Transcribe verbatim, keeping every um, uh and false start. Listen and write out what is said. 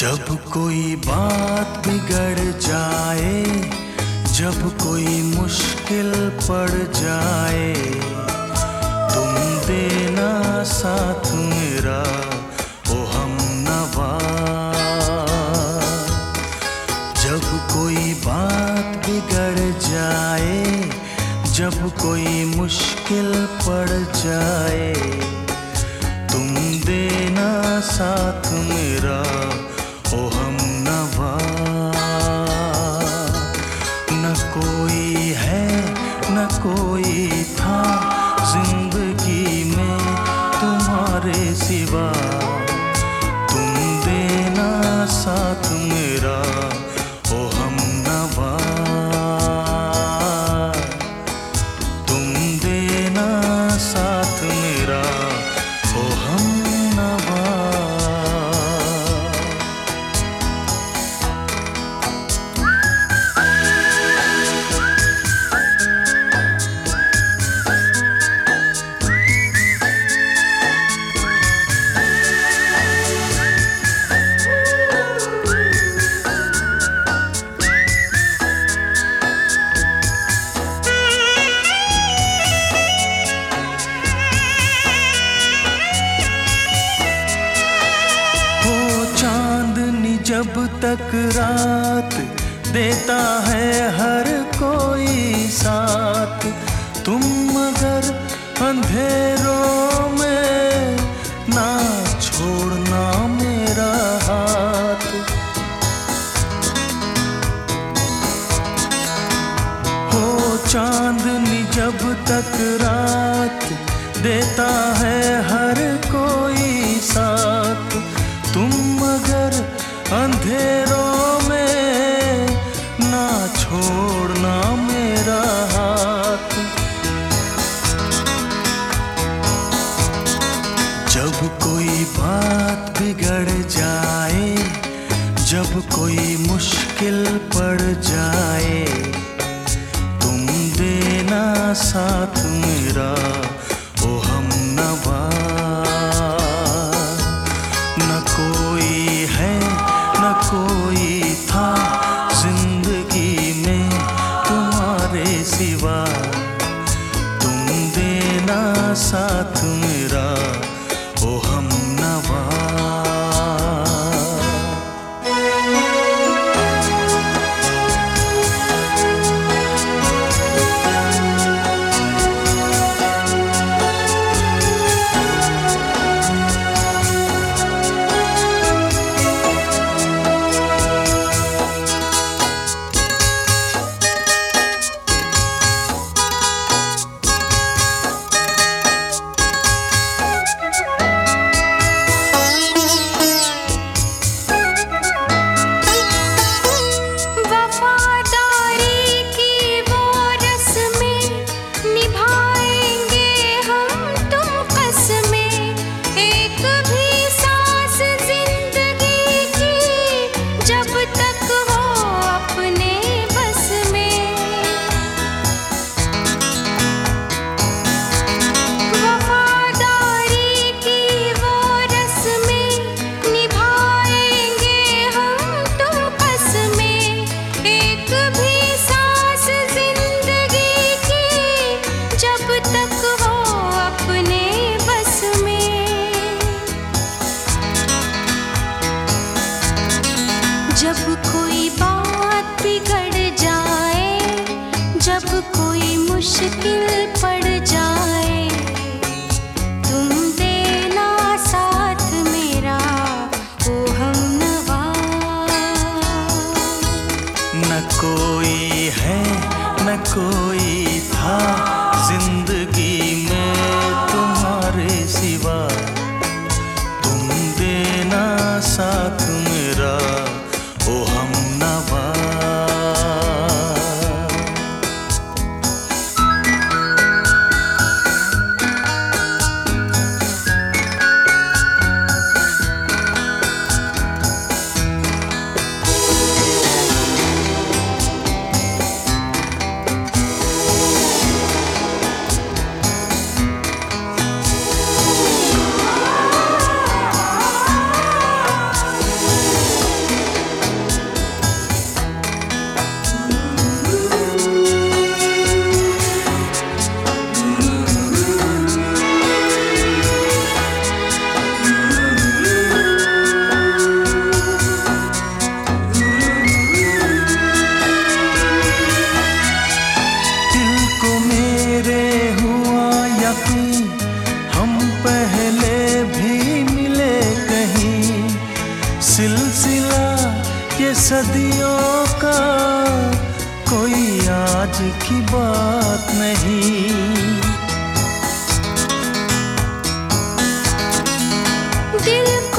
जब कोई बात बिगड़ जाए, जब कोई मुश्किल पड़ जाए, तुम देना साथ मेरा ओ हमनवा। जब कोई बात बिगड़ जाए, जब कोई मुश्किल पड़ जाए, तुम देना साथ मेरा ओ हमनवा। न कोई है न कोई था जिंदगी में तुम्हारे सिवा, तुम देना साथ मेरा ओ हमनवा। तुम देना साथ मेरा ओ हमनवा। जब तक रात देता है हर कोई साथ, तुम मगर अंधेरों में ना छोड़ना मेरा हाथ। हो चांदनी जब तक रात देता है हर कोई साथ, तुम मगर अंधेरों में ना छोड़ना मेरा हाथ। जब कोई बात बिगड़ जाए, जब कोई मुश्किल पड़ जाए, तुम देना साथ मेरा ओ हमनवा। न कोई है न कोई था जिंदगी में तुम्हारे सिवा, तुम देना साथ मेरा ओ हमनवा। जब कोई बात बिगड़ जाए, जब कोई मुश्किल पड़ जाए, तुम देना साथ मेरा ओ हमनवा। न कोई है न कोई था जिंदगी में तुम्हारे सिवा, तुम देना साथ मेरा ओ हमनवा। सिलसिला ये सदियों का, कोई आज की बात नहीं। दिल